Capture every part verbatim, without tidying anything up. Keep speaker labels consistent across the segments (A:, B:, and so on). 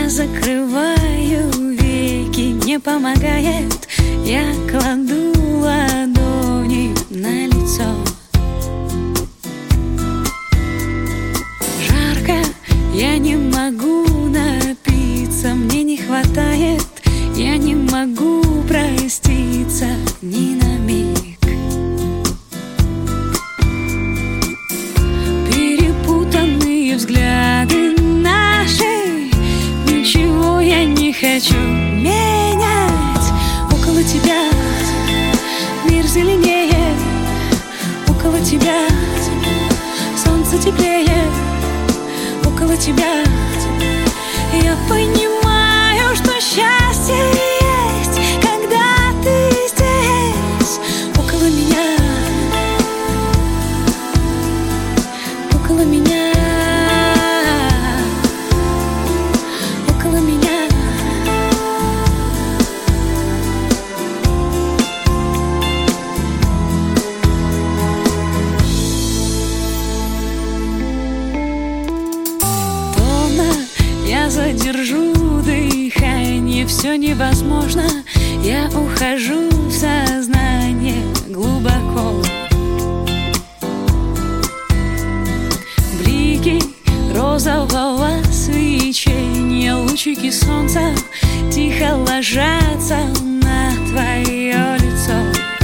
A: закрываю веки, не помогает. Я кладу ладони на лицо. Жарко, я не могу напиться, мне не хватает. Я не могу проститься ни на миг. Перепутанные взгляды наши, ничего я не хочу менять. Около тебя мир зеленее, около тебя солнце теплее, около тебя я понимаю, что счастье есть, когда ты здесь. Около меня, около меня, около меня. Я задержу дыхание, все невозможно. Я ухожу в сознание глубоко. Блики розового свечения, лучики солнца тихо ложатся на твое лицо.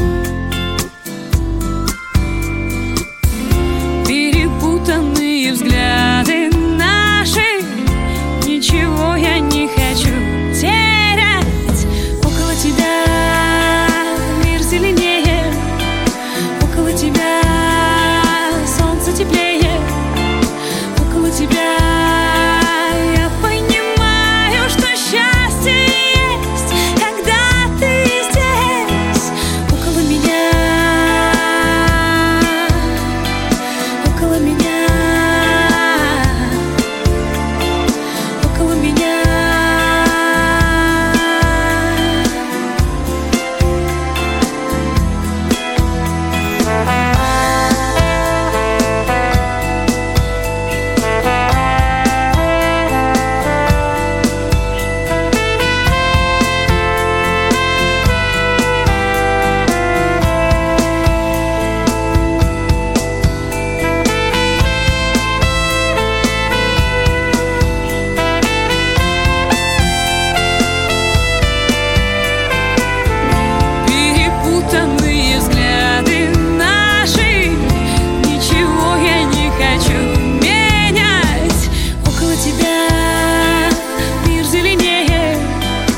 A: Перепутанные взгляды наши, ничего я не хочу терять. Около тебя мир зеленее, около тебя солнце теплее, около тебя я понимаю, что счастье есть, когда ты здесь. Около меня, около меня, около меня.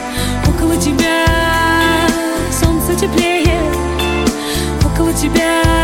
A: Теплее, около тебя.